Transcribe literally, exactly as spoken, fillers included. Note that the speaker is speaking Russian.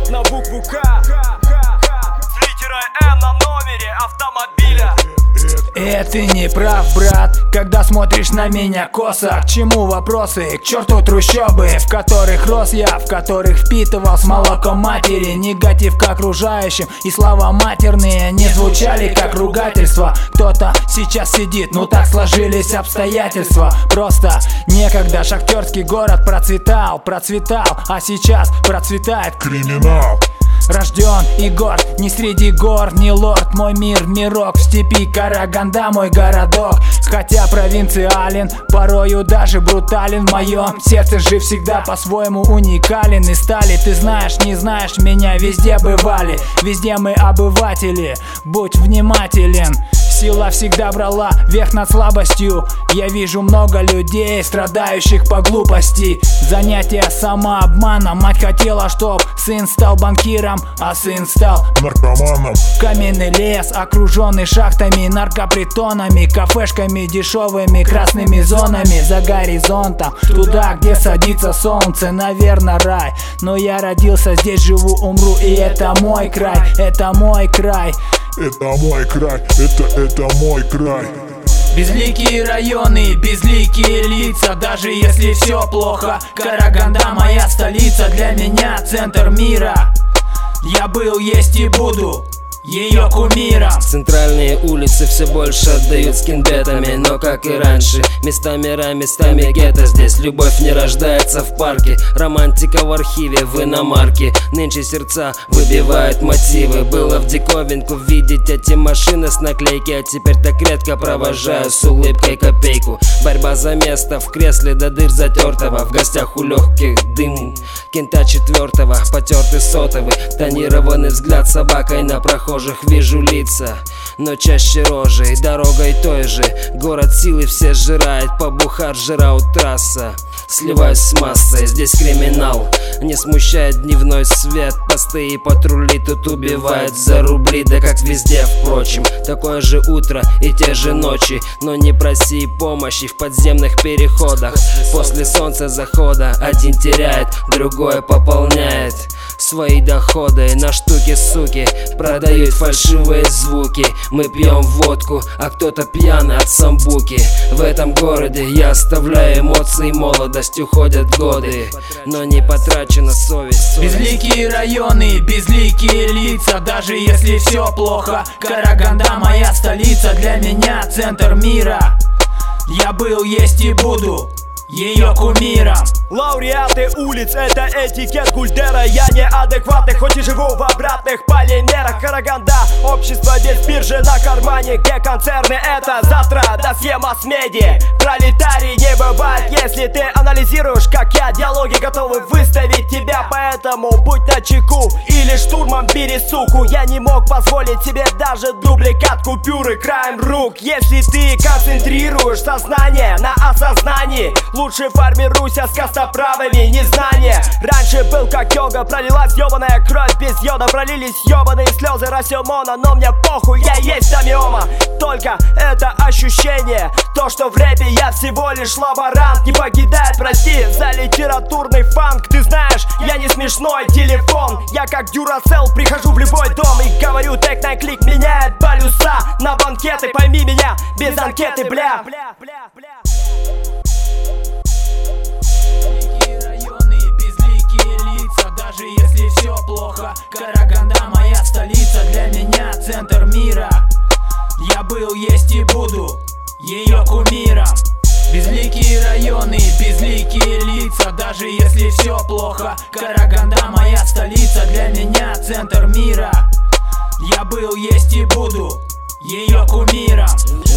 рэп на букву К. С литерой М на номере автомобиля. И ты не прав, брат, когда смотришь на меня косо. К чему вопросы? К черту трущобы, в которых рос я, в которых впитывал с молоком матери негатив к окружающим. И слова матерные не звучали как ругательство. Кто-то сейчас сидит, ну так сложились обстоятельства. Просто некогда шахтерский город процветал, процветал, а сейчас процветает криминал. Рожден и горд, не среди гор, не лорд. Мой мир, мирок, в степи Караганда мой городок. Хотя провинциален, порою даже брутален. В моем сердце жив всегда по-своему уникален. И стали, ты знаешь, не знаешь, меня везде бывали. Везде мы обыватели, будь внимателен. Сила всегда брала верх над слабостью. Я вижу много людей, страдающих по глупости. Занятие самообманом. Мать хотела, чтоб сын стал банкиром, а сын стал наркоманом. Каменный лес, окруженный шахтами, наркопритонами, кафешками, дешевыми красными зонами. За горизонтом, туда, где садится солнце, наверное, рай. Но я родился здесь, живу, умру, и это мой край, это мой край. Это мой край, это, это мой край. Безликие районы, безликие лица, даже если все плохо. Караганда моя столица, для меня центр мира. Я был, есть и буду ее кумиром. Центральные улицы все больше отдают скинбетами, но как и раньше, местами рай, местами гетто. Здесь любовь не рождается в парке, романтика в архиве, в иномарке. Нынче сердца выбивают мотивы. Было в диковинку видеть эти машины с наклейки, а теперь так редко провожаю с улыбкой копейку. Борьба за место в кресле до дыр затертого, в гостях у легких дым кента четвертого, потертый сотовый, тонированный взгляд собакой на проход. Вижу лица, но чаще рожей, дорогой той же. Город силы все сжирает, побухать жира у трасса. Сливаюсь с массой, здесь криминал. Не смущает дневной свет, посты и патрули тут убивают за рубли. Да как везде, впрочем, такое же утро и те же ночи. Но не проси помощи в подземных переходах. После солнца захода один теряет, другое пополняет свои доходы на штуки, суки, продают фальшивые звуки. Мы пьем водку, а кто-то пьяный от самбуки. В этом городе я оставляю эмоции, молодость, уходят годы, но не потрачена совесть. Безликие районы, безликие лица, даже если все плохо. Караганда моя столица, для меня центр мира. Я был, есть и буду ее кумиром. Лауреаты улиц — это этикет Гульдера. Я неадекватный, хоть и живу в обратных полимерах. Караганда — общество без биржи на кармане, где концерны — это завтра досье масс-медиа. Пролетарий не бывает, если ты анализируешь, как я. Диалоги готовы выставить тебя, поэтому будь начеку или штурмом бери суку. Я не мог позволить себе даже дубликат купюры краем рук. Если ты концентрируешь сознание на осознании, лучше формируйся с костоправыми незнания. Раньше был как йога, пролилась ёбаная кровь без йода. Пролились ёбаные слезы Расемона, но мне похуй, я есть Тамиома. Только это ощущение, то, что в рэпе я всего лишь лаборант. Не покидает, прости, за литературный фанк. Ты знаешь, я не смешной телефон. Я как Дюрасел, прихожу в любой дом и говорю, тег на клик меняет полюса на банкеты. Пойми меня без анкеты, бля. Безликие районы, безликие лица, даже если все плохо. Караганда моя столица, для меня центр мира. Я был, есть и буду ее кумиром. Безликие районы, безликие лица, даже если все плохо. Караганда моя столица, для меня центр мира. Я был, есть и буду ее кумиром.